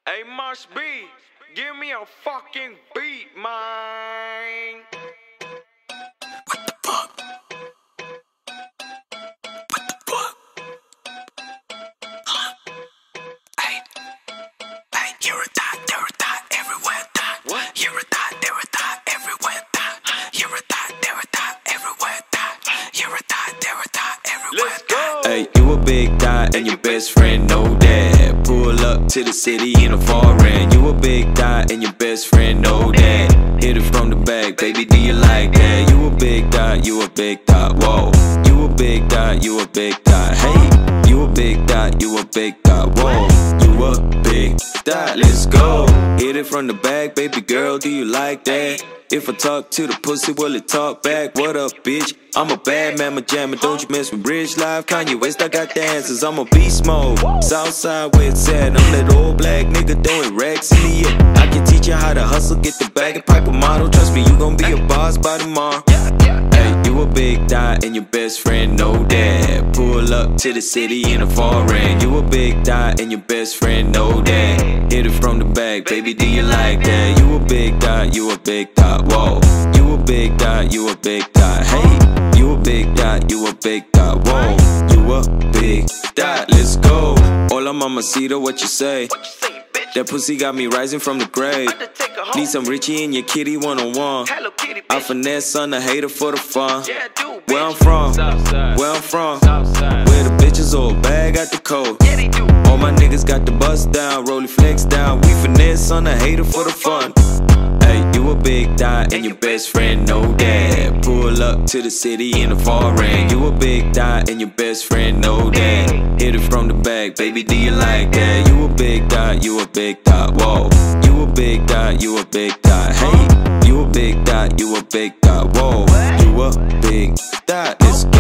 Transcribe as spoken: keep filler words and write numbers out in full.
Hey, must be. Give me a fucking beat, man. What the fuck? What the fuck? Huh? Hey, hey, you're a thot, you're a thot, everywhere thot. What? You're a thot, you're a thot, everywhere thot. You're a thot, you're a thot, everywhere thot. You're a thot, you're a thot, everywhere Let's go. Hey, you a big thot and your best friend know that. Pull up to the city in a foreign. You a big thot and your best friend know that. Hit it from the back, baby, do you like that? You a big thot, you a big thot, whoa. You a big thot, you a big thot, hey. You a big thot, you a big thot, whoa. You a big thot, let's go. Hit it from the back, baby girl, do you like that? If I talk to the pussy, will it talk back? What up, bitch? I'm a bad man, my jammer. Don't you mess with Rich Life, Kanye West, I got the answers. I'm a beast mode, Southside where it's at. I'm that old black nigga doing racks in the air. I can teach you how to hustle, get the bag and pipe a model. Trust me, you gon' be a boss by tomorrow. Hey, you a big thot and your best friend know that. Pull up to the city in a foreign. You a big thot and your best friend know that. Hit it from the back, baby, do you like that? You a big thot, you a big thot, whoa. You a big thot, you a big thot, hey. You a big thot, you a big thot, whoa. You a big thot, let's go. Hola mamacita, what you say? What you say, bitch? That pussy got me rising from the grave. Undertaker home. Need some Richie in your kitty one-on-one. Hello Kitty, I bitch. finesse on the hater for the fun. Yeah, dude, Where I'm bitch. from, Southside. where I'm from, Southside. where the bitches all bag at the coat. Yeah, they do. All my niggas got the bust down, rolling flex down. We finesse on the hater for the fun. Hey, you a big thot and your best friend know that. Pull up to the city in a foreign. You a big thot and your best friend know that. Hit it from the back, baby, do you like that? You a big thot, you a big thot, whoa. You a big thot, you a big thot, hey. You a big thot, you a big thot, whoa. You a big thot, let's